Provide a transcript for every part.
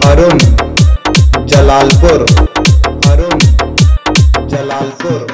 अरुण जलालपुर, अरुण जलालपुर।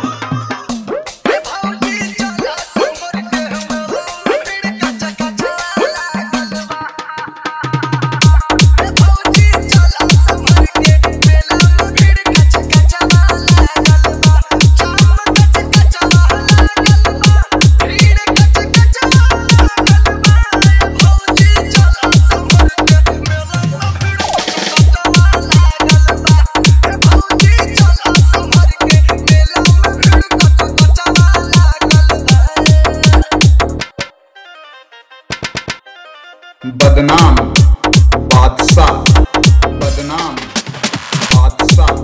बदनाम बादशाह, बदनाम बादशाह।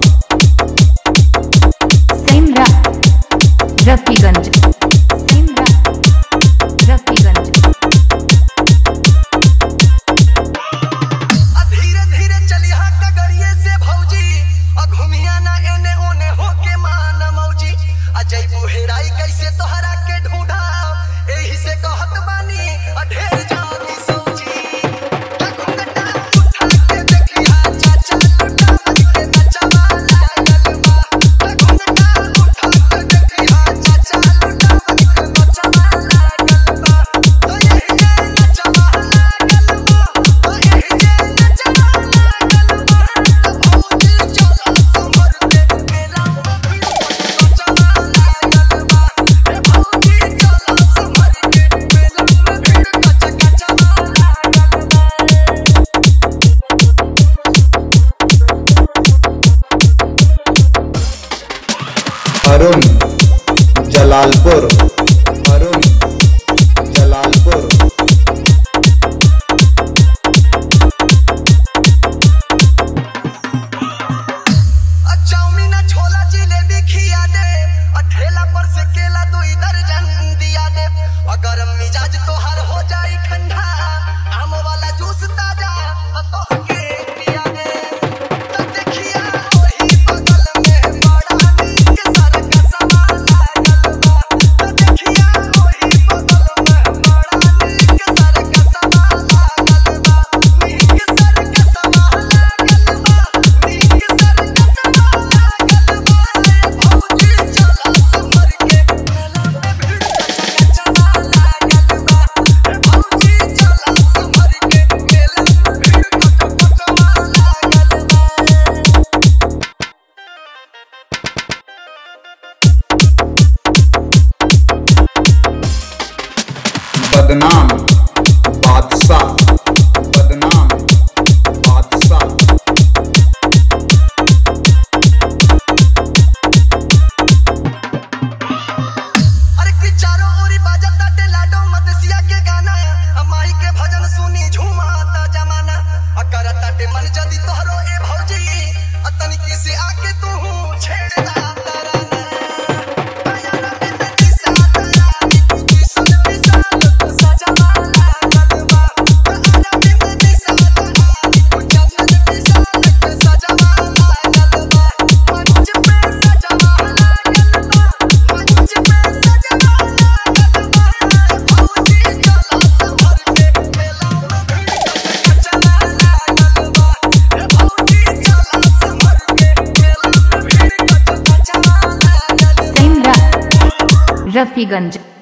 सेमरा रफीगंज, सेमरा रफीगंज। धीरे धीरे चलिहा कगरिए से भौजी, घुमिया ना एने ओने होके मान मौजी। जइबू हेराई कैसे तोहरा के ढूंढा, एही से कहत बानी ढेर जानी सौजी। घुंघटा उठा के देखिहा चाचा लुटावन के नचवा लागल बा। घुंघटा उठा के देखिहा चाचा लुटावन के नचवा लागल बा। तो यही जे नचवा लागल बा, तो यही जे नचवा लागल बा। भौजी चला संभर के मेला में भीड़ नचवा लागल बा। भौजी चला संभर के मेला में भीड़ नचवा लागल बा। अरुण जलालपुर, अरुण जलालपुर। चाउमीन छोला जिलेबी खिया दे, ठेला पर से केला 2 दर्जन दिया दे। अगर मिजाज तोहार हो जाई ठंडा, आम वाला जूस ताजा तोहके पिया दे। तो देखिया ओही बगल में बड़ा नीक सरकसवा लागल बा। तो देखिया ओही बगल में बड़ा नीक सरकसवा लागल बा। नीक सरकसवा लागल बा, नीक सरकसवा लागल बा। भौजी चला संभर के मेला में भीड़ नचवा लागल बा। भौजी चला संभर के मेला में भीड़ नचवा लागल बा। बदनाम बादशाह, बदनाम बादशाह। अरे कि चारों ओरी बाजत ताटे लाडो मदसिया के गाना, माही के भजन सुनी झूमाता जमाना। करत ताटे मन जदी तोहरो ए भौजी, तनिकी से आके तू छेड़ला तराना। आयारा में नदी सा तरानी, कुकी सुन विशाल तो सजवा लागल बा। आयारा में नदी सा तरानी, कुकी सुन विशाल तो सजवा लागल बा। मंच पे सजवा लागल बा, मंच पे सजवा लागल बा। भौजी चला संभर के मेला में भीड़ नचवा लागल बा। भौजी चला संभर के मेला में भीड़ नचवा लागल बा। सेमरा रफीगंज।